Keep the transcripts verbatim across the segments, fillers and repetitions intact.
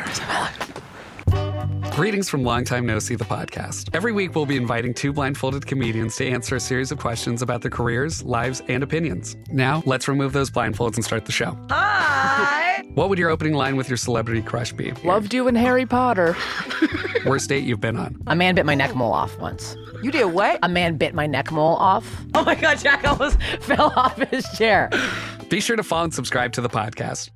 Greetings from Long Time No See, the podcast. Every week, we'll be inviting two blindfolded comedians to answer a series of questions about their careers, lives, and opinions. Now, let's remove those blindfolds and start the show. Hi! What would your opening line with your celebrity crush be? Loved you in Harry Potter. Worst date you've been on? A man bit my neck mole off once. You did what? A man bit my neck mole off. Oh my God, Jack almost fell off his chair. Be sure to follow and subscribe to the podcast.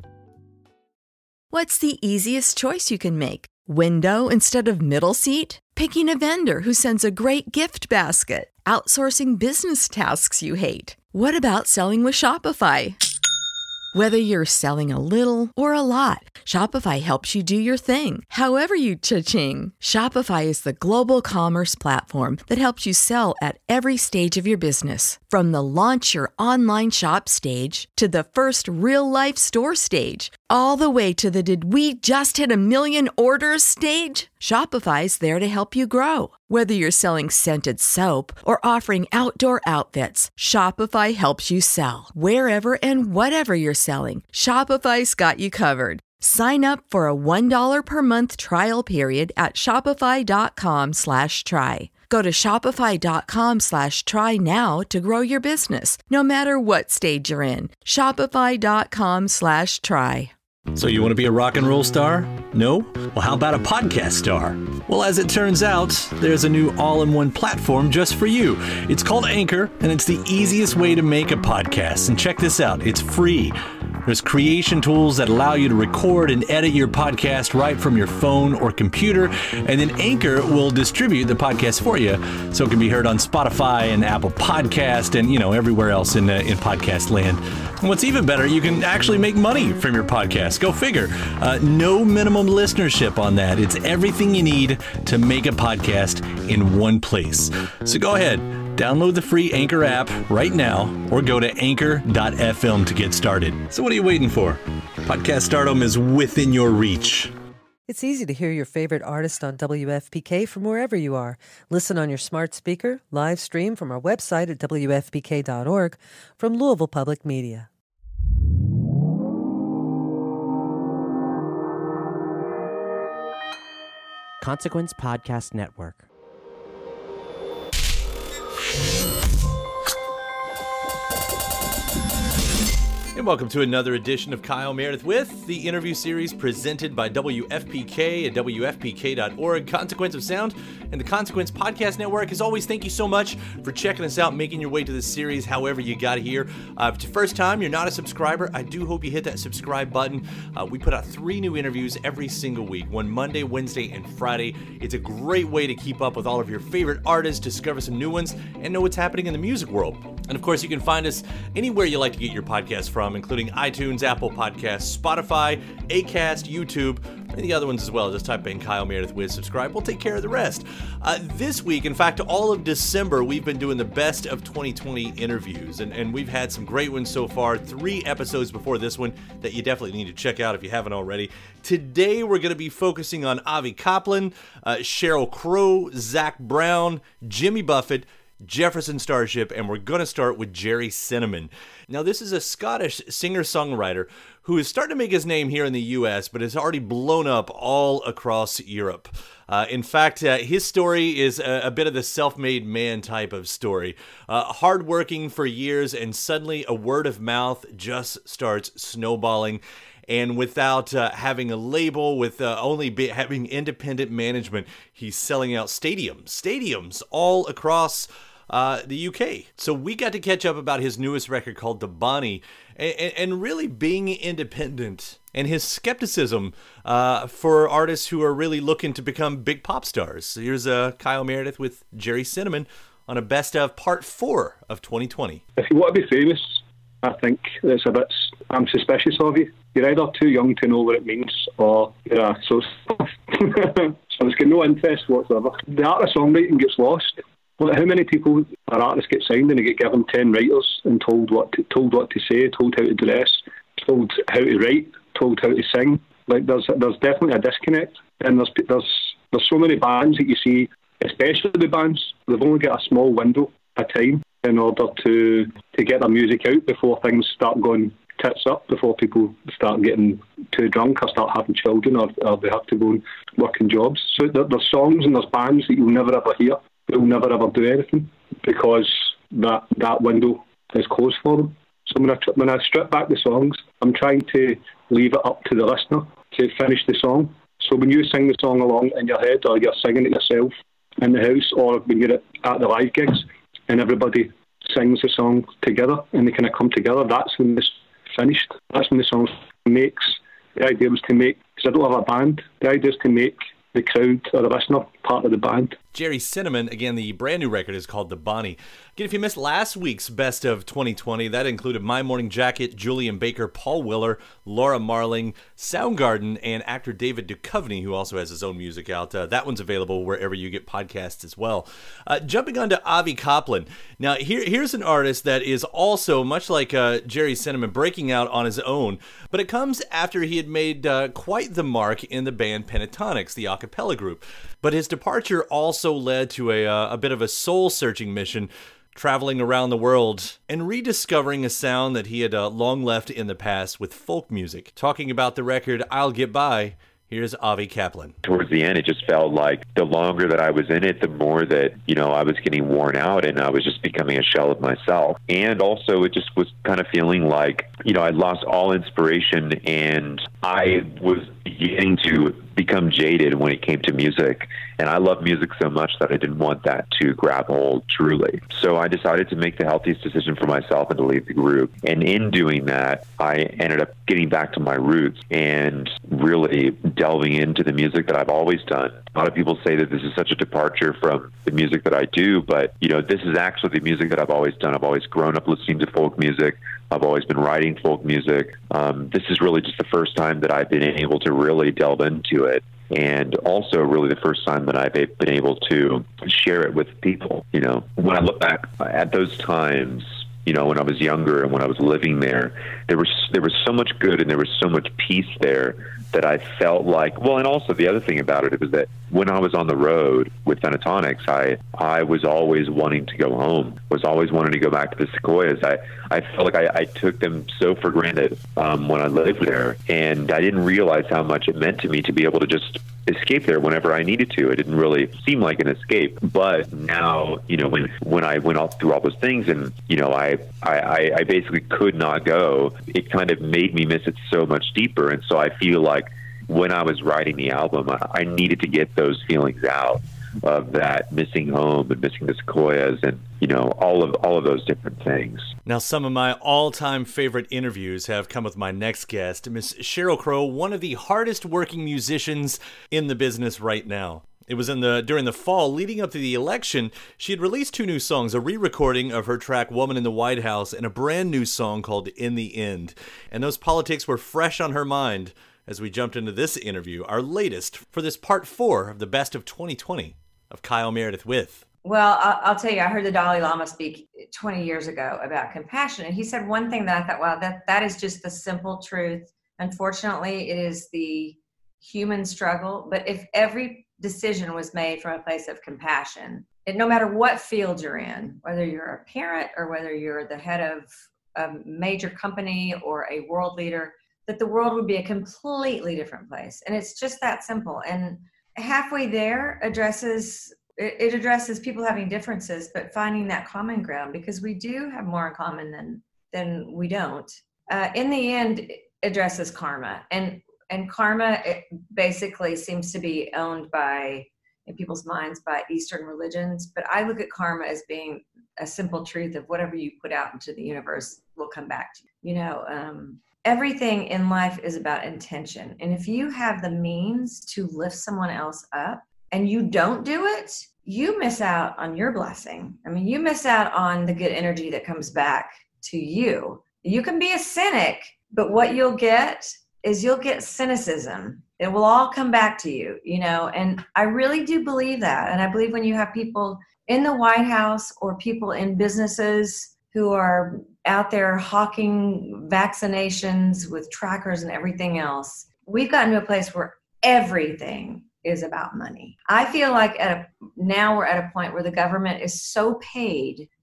What's the easiest choice you can make? Window instead of middle seat? Picking a vendor who sends a great gift basket? Outsourcing business tasks you hate? What about selling with Shopify? Whether you're selling a little or a lot, Shopify helps you do your thing, however you cha-ching. Shopify is the global commerce platform that helps you sell at every stage of your business. From the launch your online shop stage to the first real-life store stage, all the way to the did we just hit a million orders stage? Shopify's there to help you grow. Whether you're selling scented soap or offering outdoor outfits, Shopify helps you sell. Wherever and whatever you're selling, Shopify's got you covered. Sign up for a one dollar per month trial period at shopify.com slash try. Go to shopify.com slash try now to grow your business, no matter what stage you're in. Shopify.com slash try. So you want to be a rock and roll star? No? Well, how about a podcast star? Well, as it turns out, there's a new all-in-one platform just for you. It's called Anchor, and it's the easiest way to make a podcast. And check this out, it's free. There's creation tools that allow you to record and edit your podcast right from your phone or computer, and then Anchor will distribute the podcast for you so it can be heard on Spotify and Apple Podcast and, you know, everywhere else in, uh, in podcast land. And what's even better, you can actually make money from your podcast. Go figure. Uh, no minimum listenership on that. It's everything you need to make a podcast in one place. So go ahead. Download the free Anchor app right now or go to anchor dot f m to get started. So what are you waiting for? Podcast stardom is within your reach. It's easy to hear your favorite artist on W F P K from wherever you are. Listen on your smart speaker, live stream from our website at w f p k dot org from Louisville Public Media. Consequence Podcast Network. And welcome to another edition of Kyle Meredith with the interview series presented by W F P K at w f p k dot org, Consequence of Sound, and the Consequence Podcast Network. As always, thank you so much for checking us out, making your way to this series however you got here. Uh, if it's your first time, you're not a subscriber, I do hope you hit that subscribe button. Uh, we put out three new interviews every single week, one Monday, Wednesday, and Friday. It's a great way to keep up with all of your favorite artists, discover some new ones, and know what's happening in the music world. And of course, you can find us anywhere you like to get your podcast from, including iTunes, Apple Podcasts, Spotify, Acast, YouTube, and the other ones as well. Just type in Kyle Meredith with subscribe. We'll take care of the rest. Uh, this week, in fact, all of December, we've been doing the best of twenty twenty interviews, and, and we've had some great ones so far. Three episodes before this one that you definitely need to check out if you haven't already. Today, we're going to be focusing on Avi Kaplan, uh, Sheryl Crow, Zac Brown, Jimmy Buffett, Jefferson Starship, and we're going to start with Gerry Cinnamon. Now, this is a Scottish singer-songwriter who is starting to make his name here in the U S, but has already blown up all across Europe. Uh, in fact, uh, his story is a, a bit of the self-made man type of story. Uh, hardworking for years, and suddenly a word of mouth just starts snowballing. And without uh, having a label, with uh, only be- having independent management, he's selling out stadiums, stadiums all across uh, the U K. So we got to catch up about his newest record called The Bonnie, and, and really being independent, and his skepticism uh, for artists who are really looking to become big pop stars. So here's uh, Kyle Meredith with Gerry Cinnamon on a best of part four of twenty twenty. If you want to be famous, I think it's a bit, I'm suspicious of you. You're either too young to know what it means, or you're a sociopath. So it's got no interest whatsoever. The art of songwriting gets lost. Well, how many people or artists get signed and they get given ten writers and told what to, told what to say, told how to dress, told how to write, told how to sing? Like there's there's definitely a disconnect, and there's there's there's so many bands that you see, especially the bands, they've only got a small window of time in order to to get their music out before things start going tits up before people start getting too drunk or start having children or, or they have to go and work in jobs. So there, there's songs and there's bands that you'll never ever hear. They'll never ever do anything because that that window is closed for them. So when I, when I strip back the songs, I'm trying to leave it up to the listener to finish the song. So when you sing the song along in your head or you're singing it yourself in the house or when you're at, at the live gigs and everybody sings the song together and they kind of come together, that's when it's finished. That's when the song makes. The idea was to make, because I don't have a band, the idea is to make the crowd or the listener part of the band. Jerry Cinnamon, again, the brand new record is called The Bonnie. Again, if you missed last week's Best of twenty twenty, that included My Morning Jacket, Julian Baker, Paul Willer, Laura Marling, Soundgarden, and actor David Duchovny, who also has his own music out. Uh, that one's available wherever you get podcasts as well. Uh, jumping on to Avi Kaplan. Now, here, here's an artist that is also, much like uh, Jerry Cinnamon, breaking out on his own, but it comes after he had made uh, quite the mark in the band Pentatonix, the a cappella group. But his departure also led to a, uh, a bit of a soul-searching mission, traveling around the world and rediscovering a sound that he had uh, long left in the past with folk music. Talking about the record I'll Get By, here's Avi Kaplan. Towards the end, it just felt like the longer that I was in it, the more that, you know, I was getting worn out and I was just becoming a shell of myself. And also it just was kind of feeling like, you know, I lost all inspiration and I was beginning to become jaded when it came to music. And I love music so much that I didn't want that to grab hold truly. So I decided to make the healthiest decision for myself and to leave the group. And in doing that, I ended up getting back to my roots and really delving into the music that I've always done. A lot of people say that this is such a departure from the music that I do, but, you know, this is actually the music that I've always done. I've always grown up listening to folk music. I've always been writing folk music. Um, this is really just the first time that I've been able to really delve into it. And also really the first time that I've been able to share it with people. You know, when I look back at those times, you know, when I was younger and when I was living there, there was there was so much good and there was so much peace there that I felt like, well, and also the other thing about it was that when I was on the road with Pentatonix, I I was always wanting to go home, was always wanting to go back to the Sequoias. I, I felt like I, I took them so for granted um, when I lived there, and I didn't realize how much it meant to me to be able to just escape there whenever I needed to. It didn't really seem like an escape. But now, you know, when when I went off through all those things and, you know, I, I, I basically could not go, it kind of made me miss it so much deeper. And so I feel like when I was writing the album, I, I needed to get those feelings out of that missing home and missing the Sequoias and, you know, all of all of those different things. Now, some of my all-time favorite interviews have come with my next guest, Miss Sheryl Crow, one of the hardest working musicians in the business right now. It was in the during the fall leading up to the election, she had released two new songs, a re-recording of her track Woman in the White House and a brand new song called In the End. And those politics were fresh on her mind as we jumped into this interview, our latest for this part four of the Best of twenty twenty of Kyle Meredith with. Well, I'll, I'll tell you, I heard the Dalai Lama speak twenty years ago about compassion. And he said one thing that I thought, wow, that, that is just the simple truth. Unfortunately, it is the human struggle. But if every decision was made from a place of compassion, it, no matter what field you're in, whether you're a parent or whether you're the head of a major company or a world leader, that the world would be a completely different place. And it's just that simple. And halfway there addresses, it addresses people having differences, but finding that common ground, because we do have more in common than, than we don't. Uh, in the end, it addresses karma. And, and karma it basically seems to be owned by, in people's minds, by Eastern religions. But I look at karma as being a simple truth of whatever you put out into the universe will come back to you. You know, um, everything in life is about intention. And if you have the means to lift someone else up and you don't do it, you miss out on your blessing. I mean, you miss out on the good energy that comes back to you. You can be a cynic, but what you'll get is you'll get cynicism. It will all come back to you, you know, and I really do believe that. And I believe when you have people in the White House or people in businesses who are out there hawking vaccinations with trackers and everything else, we've gotten to a place where everything is about money. I feel like at a, now we're at a point where the government is so paid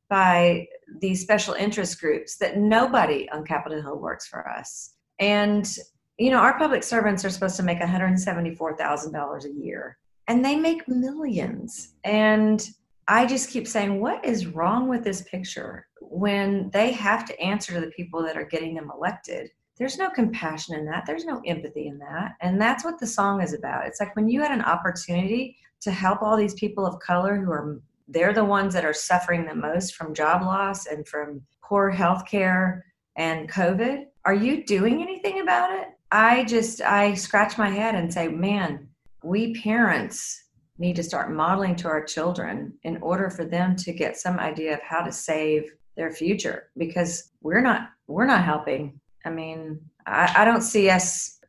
by these special interest groups that nobody on Capitol Hill works for us. And, you know, our public servants are supposed to make one hundred seventy-four thousand dollars a year, and they make millions. And I just keep saying, what is wrong with this picture when they have to answer to the people that are getting them elected? There's no compassion in that. There's no empathy in that. And that's what the song is about. It's like when you had an opportunity to help all these people of color who are, they're the ones that are suffering the most from job loss and from poor health care and COVID. Are you doing anything about it? I just, I scratch my head and say, man, we parents need to start modeling to our children in order for them to get some idea of how to save their future, because we're not, we're not helping. I mean, I, I don't see us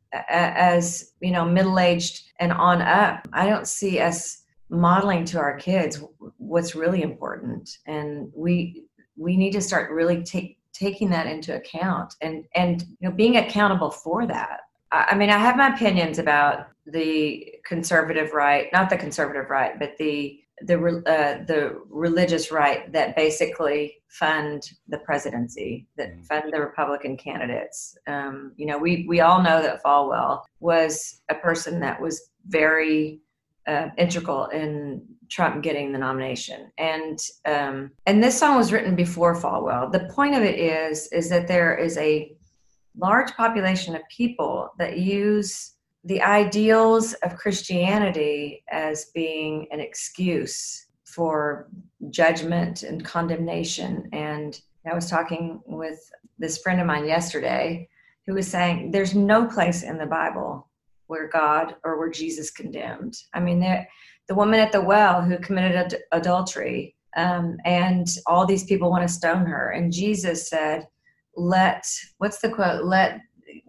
as, you know, middle-aged and on up. I don't see us modeling to our kids what's really important. And we we need to start really take, taking that into account and, and you know, being accountable for that. I, I mean, I have my opinions about the conservative right, not the conservative right, but the the uh, the religious right that basically fund the presidency, that fund the Republican candidates. Um, you know, we we all know that Falwell was a person that was very uh, integral in Trump getting the nomination, and um, and this song was written before Falwell. The point of it is is that there is a large population of people that use the ideals of Christianity as being an excuse for judgment and condemnation. And I was talking with this friend of mine yesterday who was saying there's no place in the Bible where God or where Jesus condemned. I mean, the woman at the well who committed ad- adultery, um, and all these people want to stone her. And Jesus said, let, what's the quote? Let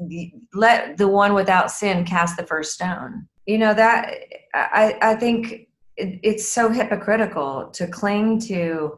let the one without sin cast the first stone. You know, that I, I think it, it's so hypocritical to cling to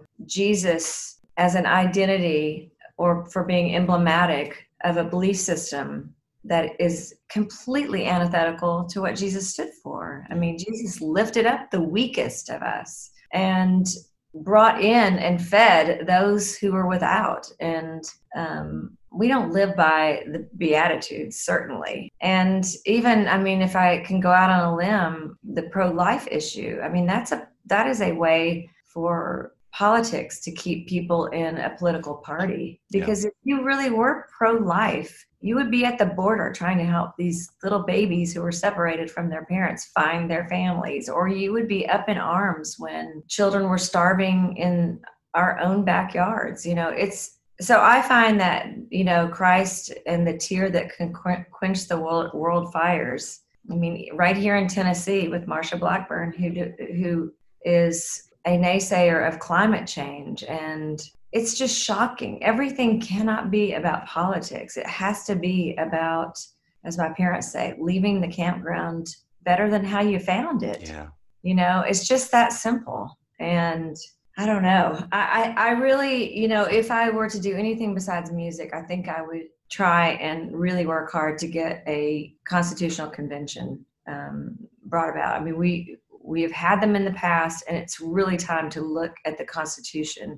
Jesus as an identity or for being emblematic of a belief system that is completely antithetical to what Jesus stood for. I mean, Jesus lifted up the weakest of us and brought in and fed those who were without. And um, we don't live by the Beatitudes, certainly. And even, I mean, if I can go out on a limb, the pro-life issue, I mean, that's a that is a way for politics to keep people in a political party. Because yeah. if you really were pro-life, you would be at the border trying to help these little babies who were separated from their parents find their families, or you would be up in arms when children were starving in our own backyards. You know, it's, so I find that, you know, Christ and the tear that can quench the world, world fires. I mean, right here in Tennessee with Marsha Blackburn, who who is a naysayer of climate change. And it's just shocking. Everything cannot be about politics. It has to be about, as my parents say, leaving the campground better than how you found it. Yeah. You know, it's just that simple. And I don't know. I, I, I really, you know, if I were to do anything besides music, I think I would try and really work hard to get a constitutional convention um, brought about. I mean, we we have had them in the past, and it's really time to look at the Constitution.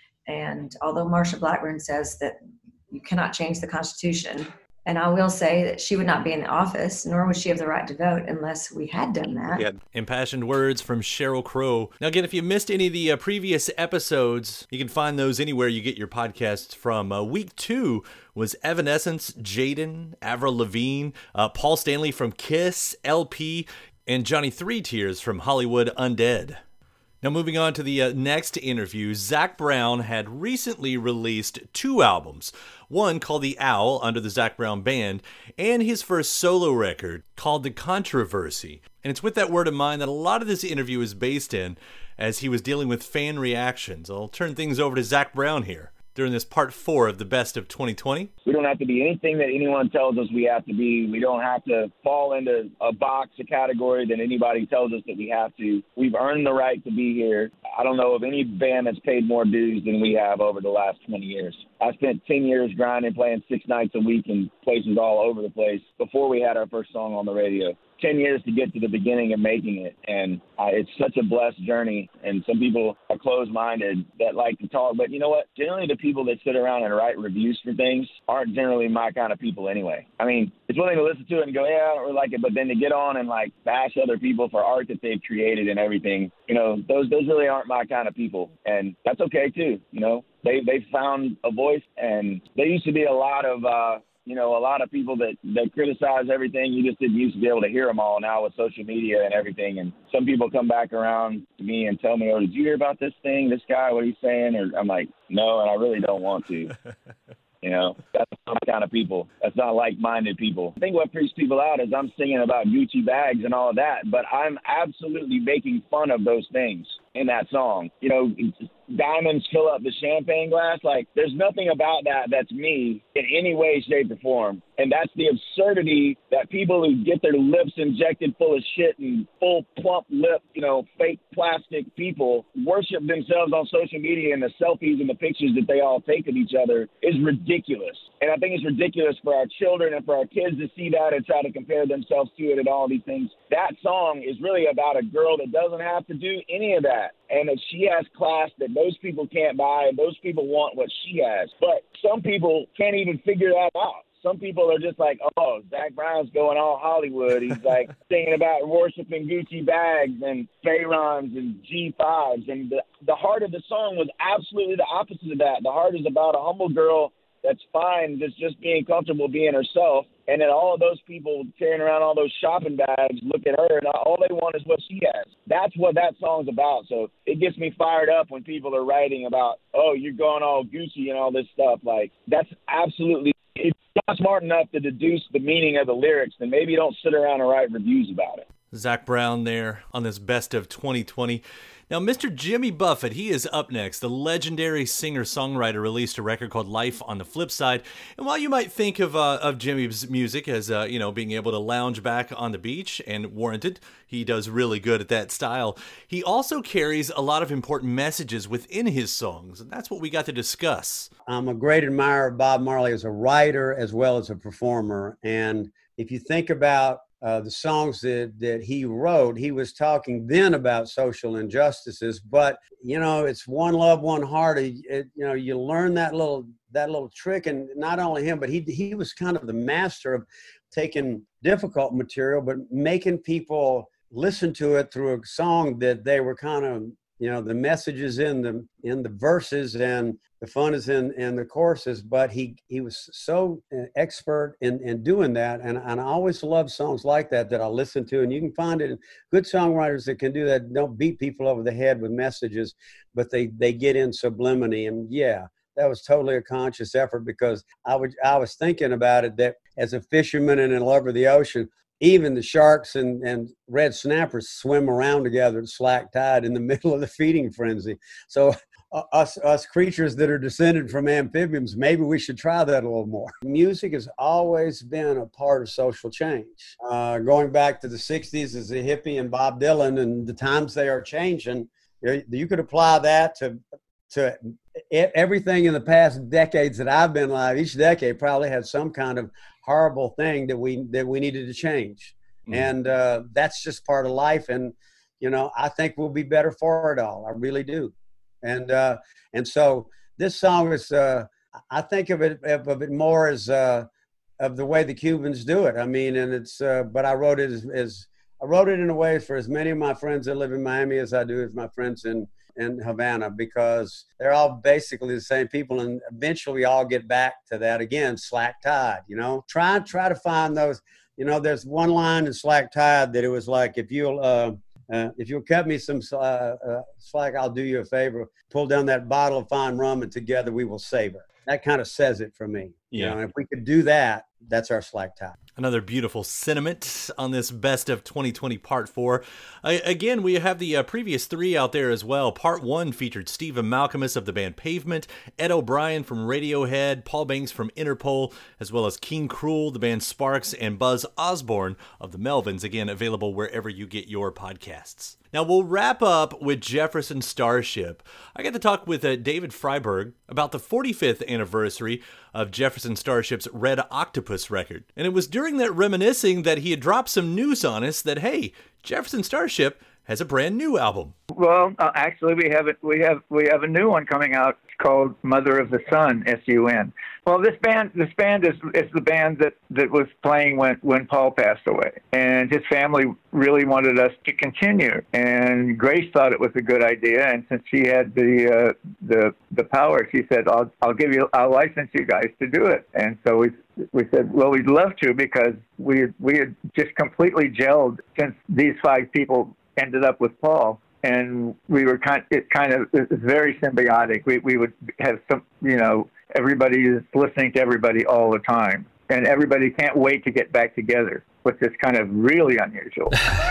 And although Marsha Blackburn says that you cannot change the Constitution, and I will say that she would not be in the office, nor would she have the right to vote unless we had done that. Yeah, impassioned words from Sheryl Crow. Now, again, if you missed any of the uh, previous episodes, you can find those anywhere you get your podcasts from. Uh, week two was Evanescence, Jaden, Avril Lavigne, uh, Paul Stanley from Kiss, L P, and Johnny Three Tears from Hollywood Undead. Now, moving on to the uh, next interview, Zac Brown had recently released two albums, one called The Owl under the Zac Brown Band, and his first solo record called The Controversy. And it's with that word in mind that a lot of this interview is based in, as he was dealing with fan reactions. I'll turn things over to Zac Brown here during this part four of the Best of twenty twenty. We don't have to be anything that anyone tells us we have to be. We don't have to fall into a box, a category that anybody tells us that we have to. We've earned the right to be here. I don't know of any band that's paid more dues than we have over the last twenty years. I spent ten years grinding, playing six nights a week in places all over the place before we had our first song on the radio. ten years to get to the beginning of making it. And uh, it's such a blessed journey. And some people are closed-minded that like to talk. But you know what? Generally, the people that sit around and write reviews for things aren't generally my kind of people anyway. I mean, it's one thing to listen to it and go, yeah, I don't really like it. But then to get on and like bash other people for art that they've created and everything, you know, those those really aren't my kind of people. And that's okay, too, you know. They they found a voice, and there used to be a lot of, uh, you know, a lot of people that, that criticize everything. You just didn't used to be able to hear them all. Now with social media and everything, and some people come back around to me and tell me, oh, did you hear about this thing, this guy, what he's saying? Or I'm like, no, and I really don't want to. You know, that's not my kind of people. That's not like-minded people. I think what freaks people out is I'm singing about Gucci bags and all of that, but I'm absolutely making fun of those things in that song. You know, diamonds fill up the champagne glass. Like, there's nothing about that that's me in any way, shape, or form. And that's the absurdity that people who get their lips injected full of shit and full plump lip, you know, fake plastic people worship themselves on social media, and the selfies and the pictures that they all take of each other is ridiculous. And I think it's ridiculous for our children and for our kids to see that and try to compare themselves to it and all these things. That song is really about a girl that doesn't have to do any of that. And that she has class that those people can't buy, and those people want what she has. But some people can't even figure that out. Some people are just like, oh, Zach Brown's going all Hollywood. He's like singing about worshiping Gucci bags and Fairons and G fives. And the, the heart of the song was absolutely the opposite of that. The heart is about a humble girl that's fine, that's just being comfortable being herself. And then all of those people carrying around all those shopping bags look at her, and all they want is what she has. That's what that song's about. So it gets me fired up when people are writing about, oh, you're going all Gucci and all this stuff. Like, that's absolutely – it's not smart enough to deduce the meaning of the lyrics, then maybe don't sit around and write reviews about it. Zach Brown there on this Best of twenty twenty. Now, Mister Jimmy Buffett, he is up next. The legendary singer-songwriter released a record called Life on the Flip Side. And while you might think of uh, of Jimmy's music as, uh, you know, being able to lounge back on the beach, and warranted, he does really good at that style, he also carries a lot of important messages within his songs. And that's what we got to discuss. I'm a great admirer of Bob Marley as a writer as well as a performer. And if you think about Uh, the songs that, that he wrote, he was talking then about social injustices, but, you know, it's one love, one heart. It, you know, you learn that little, that little trick, and not only him, but he, he was kind of the master of taking difficult material, but making people listen to it through a song that they were kind of, you know, the messages in the, in the verses and the fun is in, in the choruses, but he, he was so expert in, in doing that. And, and I always love songs like that, that I listen to, and you can find it in good songwriters that can do that. Don't beat people over the head with messages, but they, they get in sublimity. And yeah, that was totally a conscious effort, because I would, I was thinking about it, that as a fisherman and in love with the ocean, even the sharks and, and red snappers swim around together at slack tide in the middle of the feeding frenzy. So uh, us, us creatures that are descended from amphibians, maybe we should try that a little more. Music has always been a part of social change. Uh, going back to the sixties as a hippie and Bob Dylan, and the times they are changing, you, you could apply that to to everything in the past decades that I've been alive. Each decade probably had some kind of horrible thing that we that we needed to change. Mm-hmm. And uh, that's just part of life. And, you know, I think we'll be better for it all. I really do. And uh, and so this song is, uh, I think of it of it more as uh, of the way the Cubans do it. I mean, and it's, uh, but I wrote it as, as, I wrote it in a way for as many of my friends that live in Miami as I do as my friends in in Havana, because they're all basically the same people, and eventually we all get back to that again, slack tide, you know. Try try to find those, you know, there's one line in Slack Tide that it was like, if you'll uh, uh, if you'll cut me some uh, uh, slack, I'll do you a favor. Pull down that bottle of fine rum, and together we will savor. That kind of says it for me. You Yeah. know, and if we could do that, that's our slack tie. Another beautiful sentiment on this best of twenty twenty part four. Uh, again, we have the uh, previous three out there as well. Part one featured Stephen Malcolmus of the band Pavement, Ed O'Brien from Radiohead, Paul Banks from Interpol, as well as King Cruel, the band Sparks, and Buzz Osborne of the Melvins. Again, available wherever you get your podcasts. Now, we'll wrap up with Jefferson Starship. I got to talk with uh, David Freiberg about the forty-fifth anniversary of Jefferson Starship's Red Octopus record. And it was during that reminiscing that he had dropped some news on us that, hey, Jefferson Starship has a brand new album. Well, uh, actually, we have it. We have we have a new one coming out called Mother of the Sun, S U N. Well, this band this band is is the band that, that was playing when, when Paul passed away, and his family really wanted us to continue. And Grace thought it was a good idea, and since she had the uh, the the power, she said, "I'll I'll give you I'll license you guys to do it." And so we we said, "Well, we'd love to," because we we had just completely gelled since these five people ended up with Paul. And we were kind it kind of it was very symbiotic. We we would have some, you know, everybody is listening to everybody all the time, and everybody can't wait to get back together, which is kind of really unusual.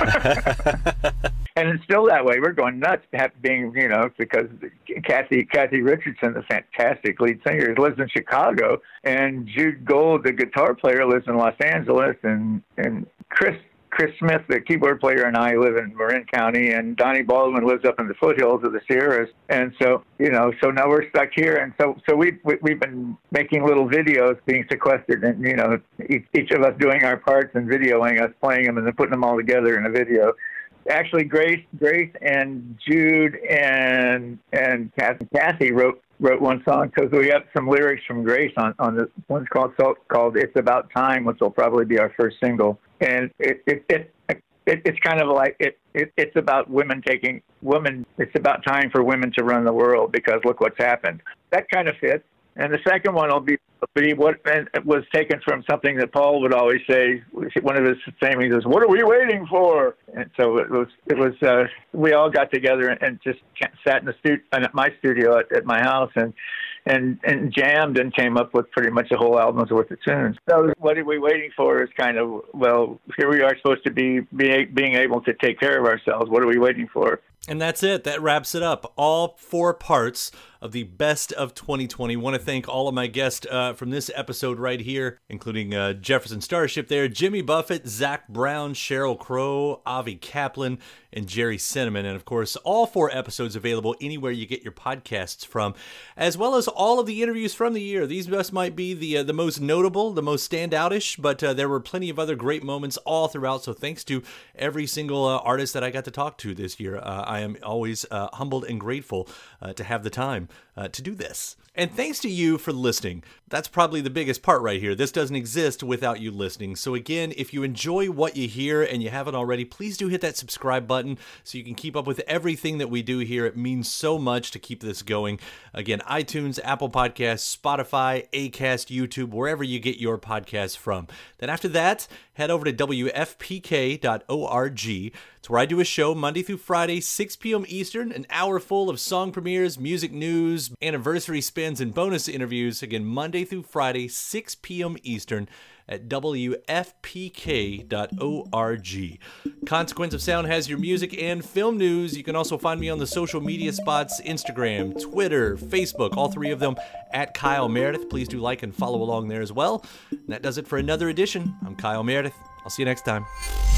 And it's still that way. We're going nuts being, you know, because Kathy Kathy Richardson, the fantastic lead singer, lives in Chicago, and Jude Gold, the guitar player, lives in Los Angeles, and and Chris Chris Smith, the keyboard player, and I live in Marin County, and Donnie Baldwin lives up in the foothills of the Sierras. And so, you know, so now we're stuck here. And so, so we, we, we've been making little videos being sequestered, and, you know, each, each of us doing our parts and videoing us playing them and then putting them all together in a video. Actually, Grace, Grace and Jude and, and Kathy, Kathy wrote, wrote one song, because we have some lyrics from Grace on, on this one's called, so, called It's About Time, which will probably be our first single. And it, it, it, it it's kind of like it, it it's about women taking women. It's about time for women to run the world, because look what's happened. That kind of fits. And the second one will be, be what and it was taken from something that Paul would always say. One of his sayings is, "What are we waiting for?" And so it was. It was. Uh, we all got together and just sat in the stu- at my studio at, at my house and. And, and jammed and came up with pretty much a whole album's worth of tunes. So what are we waiting for is kind of, well, here we are supposed to be, be being able to take care of ourselves. What are we waiting for? And that's it. That wraps it up. All four parts of the best of twenty twenty. Want to thank all of my guests uh, from this episode right here, including uh, Jefferson Starship there, Jimmy Buffett, Zach Brown, Sheryl Crow, Avi Kaplan, and Jerry Cinnamon. And of course, all four episodes available anywhere you get your podcasts from, as well as all of the interviews from the year. These just might be the uh, the most notable, the most standoutish, but uh, there were plenty of other great moments all throughout. So thanks to every single uh, artist that I got to talk to this year. Uh, I am always uh, humbled and grateful uh, to have the time uh, to do this. And thanks to you for listening. That's probably the biggest part right here. This doesn't exist without you listening. So again, if you enjoy what you hear and you haven't already, please do hit that subscribe button so you can keep up with everything that we do here. It means so much to keep this going. Again, iTunes, Apple Podcasts, Spotify, Acast, YouTube, wherever you get your podcasts from. Then after that, head over to W F P K dot org. It's where I do a show Monday through Friday, six p.m. Eastern, an hour full of song premieres, music news, anniversary spins, and bonus interviews. Again, Monday through Friday, six p.m. Eastern at W F P K dot org. Consequence of Sound has your music and film news. You can also find me on the social media spots, Instagram, Twitter, Facebook, all three of them at Kyle Meredith. Please do like and follow along there as well. And that does it for another edition. I'm Kyle Meredith. I'll see you next time.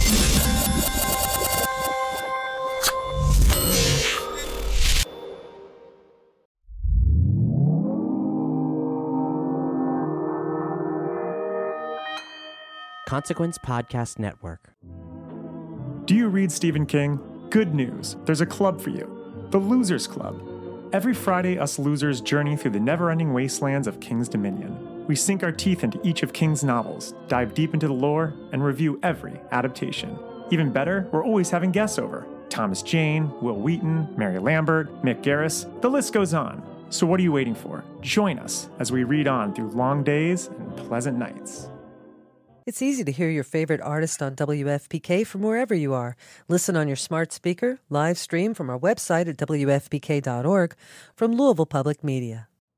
Consequence Podcast Network. Do you read Stephen King? Good news. There's a club for you. The Losers Club. Every Friday, us losers journey through the never-ending wastelands of King's Dominion. We sink our teeth into each of King's novels, dive deep into the lore, and review every adaptation. Even better, we're always having guests over. Thomas Jane, Will Wheaton, Mary Lambert, Mick Garris, the list goes on. So what are you waiting for? Join us as we read on through long days and pleasant nights. It's easy to hear your favorite artist on W F P K from wherever you are. Listen on your smart speaker, live stream from our website at W F P K dot org, from Louisville Public Media.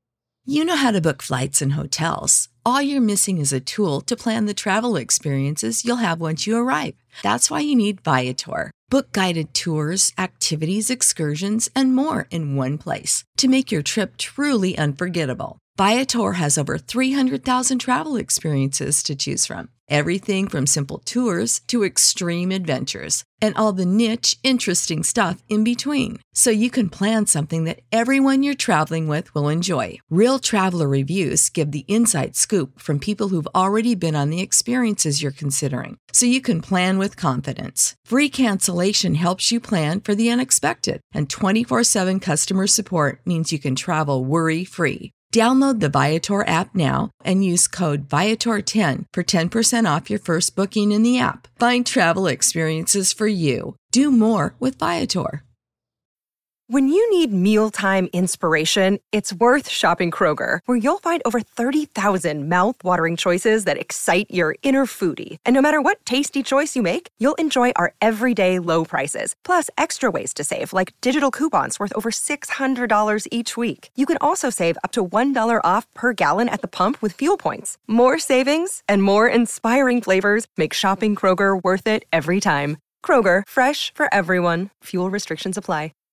You know how to book flights and hotels. All you're missing is a tool to plan the travel experiences you'll have once you arrive. That's why you need Viator. Book guided tours, activities, excursions, and more in one place to make your trip truly unforgettable. Viator has over three hundred thousand travel experiences to choose from. Everything from simple tours to extreme adventures and all the niche, interesting stuff in between. So you can plan something that everyone you're traveling with will enjoy. Real traveler reviews give the inside scoop from people who've already been on the experiences you're considering. So you can plan with confidence. Free cancellation helps you plan for the unexpected. And twenty-four seven customer support means you can travel worry-free. Download the Viator app now and use code Viator ten for ten percent off your first booking in the app. Find travel experiences for you. Do more with Viator. When you need mealtime inspiration, it's worth shopping Kroger, where you'll find over thirty thousand mouth-watering choices that excite your inner foodie. And no matter what tasty choice you make, you'll enjoy our everyday low prices, plus extra ways to save, like digital coupons worth over six hundred dollars each week. You can also save up to one dollar off per gallon at the pump with fuel points. More savings and more inspiring flavors make shopping Kroger worth it every time. Kroger, fresh for everyone. Fuel restrictions apply.